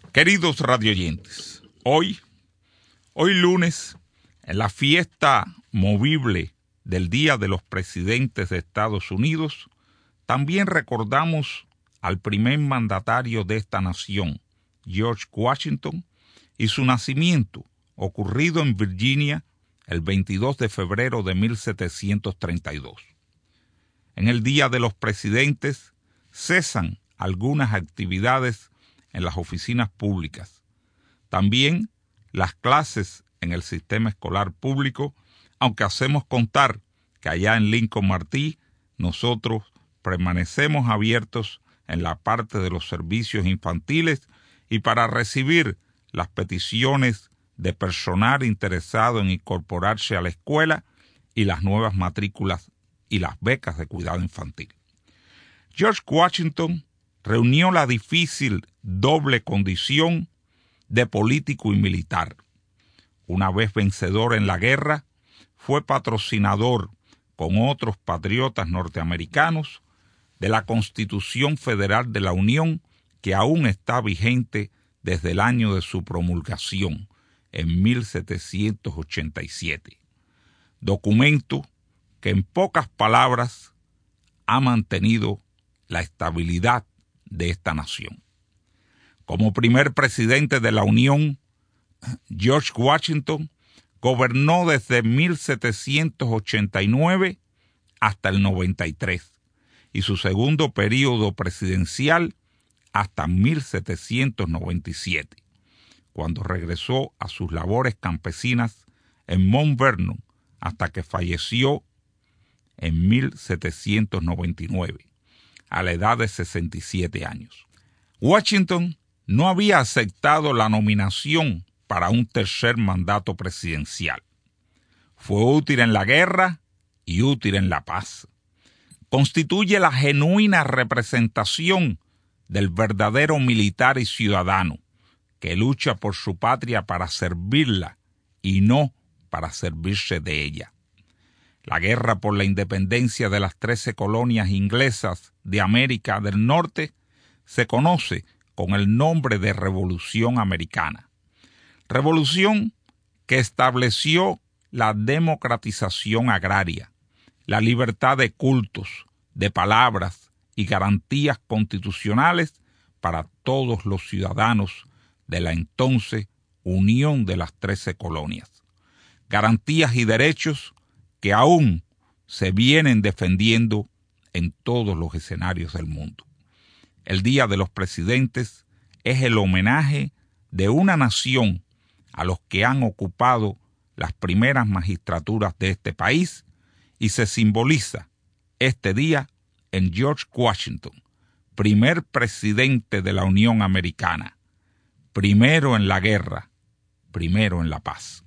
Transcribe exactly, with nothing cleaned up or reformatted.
Queridos radioyentes, hoy, hoy lunes, en la fiesta movible del Día de los Presidentes de Estados Unidos, también recordamos al primer mandatario de esta nación, George Washington, y su nacimiento, ocurrido en Virginia el veintidós de febrero de mil setecientos treinta y dos. En el Día de los Presidentes cesan algunas actividades en las oficinas públicas. También las clases en el sistema escolar público, aunque hacemos contar que allá en Lincoln Martí nosotros permanecemos abiertos en la parte de los servicios infantiles y para recibir las peticiones de personal interesado en incorporarse a la escuela y las nuevas matrículas y las becas de cuidado infantil. George Washington reunió la difícil doble condición de político y militar. Una vez vencedor en la guerra, fue patrocinador con otros patriotas norteamericanos de la Constitución Federal de la Unión, que aún está vigente desde el año de su promulgación, en mil setecientos ochenta y siete. Documento que en pocas palabras ha mantenido la estabilidad de esta nación. Como primer presidente de la Unión, George Washington gobernó desde mil setecientos ochenta y nueve hasta el noventa y tres y su segundo período presidencial hasta mil setecientos noventa y siete, cuando regresó a sus labores campesinas en Mount Vernon hasta que falleció en mil setecientos noventa y nueve. A la edad de sesenta y siete años. Washington no había aceptado la nominación para un tercer mandato presidencial. Fue útil en la guerra y útil en la paz. Constituye la genuina representación del verdadero militar y ciudadano que lucha por su patria para servirla y no para servirse de ella. La guerra por la independencia de las trece colonias inglesas de América del Norte se conoce con el nombre de Revolución Americana. Revolución que estableció la democratización agraria, la libertad de cultos, de palabras y garantías constitucionales para todos los ciudadanos de la entonces Unión de las Trece Colonias. Garantías y derechos que aún se vienen defendiendo en todos los escenarios del mundo. El Día de los Presidentes es el homenaje de una nación a los que han ocupado las primeras magistraturas de este país y se simboliza este día en George Washington, primer presidente de la Unión Americana, primero en la guerra, primero en la paz.